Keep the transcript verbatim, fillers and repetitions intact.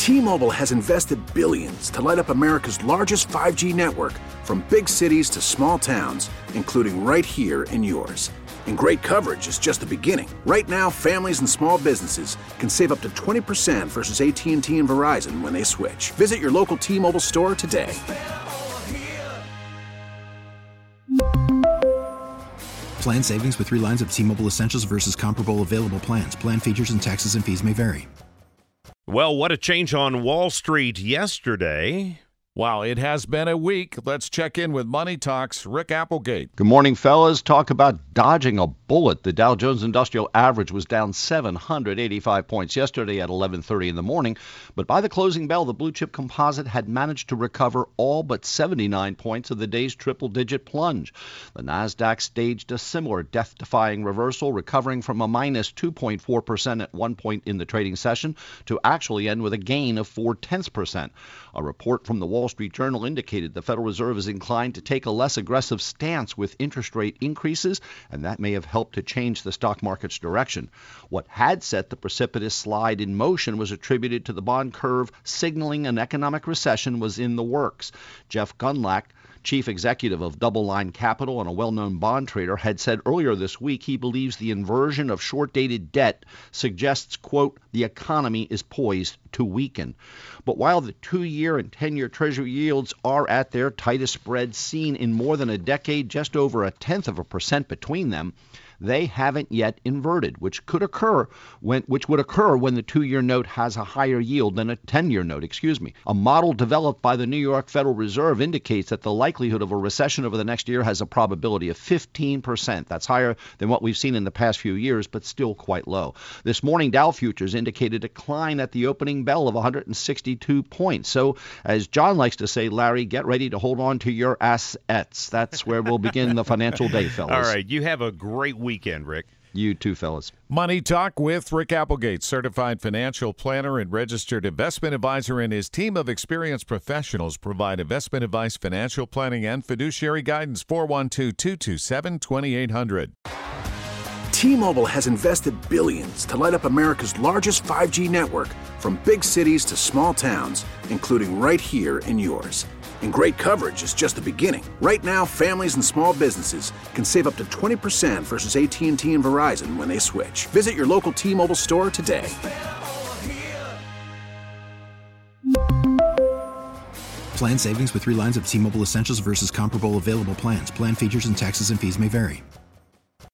T-Mobile has invested billions to light up America's largest five G network, from big cities to small towns, including right here in yours. And great coverage is just the beginning. Right now, families and small businesses can save up to twenty percent versus A T and T and Verizon when they switch. Visit your local T-Mobile store today. Plan savings with three lines of T-Mobile Essentials versus comparable available plans. Plan features and taxes and fees may vary. Well, what a change on Wall Street yesterday. Wow, it has been a week. Let's check in with Money Talks' Rick Applegate. Good morning, fellas. Talk about dodging a bullet. The Dow Jones Industrial Average was down seven hundred eighty-five points yesterday at eleven thirty in the morning. But by the closing bell, the blue chip composite had managed to recover all but seventy-nine points of the day's triple-digit plunge. The Nasdaq staged a similar death-defying reversal, recovering from a minus two point four percent at one point in the trading session to actually end with a gain of four-tenths percent. A report from the Wall Street Journal indicated the Federal Reserve is inclined to take a less aggressive stance with interest rate increases, and that may have helped to change the stock market's direction. What had set the precipitous slide in motion was attributed to the bond curve signaling an economic recession was in the works. Jeff Gundlach, chief executive of Double Line Capital and a well-known bond trader, had said earlier this week he believes the inversion of short-dated debt suggests, quote, the economy is poised to weaken. But while the two-year and ten-year Treasury yields are at their tightest spread seen in more than a decade, just over a tenth of a percent between them, they haven't yet inverted, which could occur when which would occur when the two-year note has a higher yield than a ten-year note, excuse me. A model developed by the New York Federal Reserve indicates that the likelihood of a recession over the next year has a probability of fifteen percent. That's higher than what we've seen in the past few years, but still quite low. This morning, Dow futures indicated a decline at the opening bell of one hundred sixty-two points. So, as John likes to say, Larry, get ready to hold on to your assets. That's where we'll begin the financial day, fellas. All right, you have a great weekend, Rick. You too, fellas. Money Talk with Rick Applegate, certified financial planner and registered investment advisor, and his team of experienced professionals provide investment advice, financial planning, and fiduciary guidance. four one two, two two seven, two eight zero zero. T-Mobile has invested billions to light up America's largest five G network, from big cities to small towns, including right here in yours. And great coverage is just the beginning. Right now, families and small businesses can save up to twenty percent versus A T and T and Verizon when they switch. Visit your local T-Mobile store today. Plan savings with three lines of T-Mobile Essentials versus comparable available plans. Plan features and taxes and fees may vary.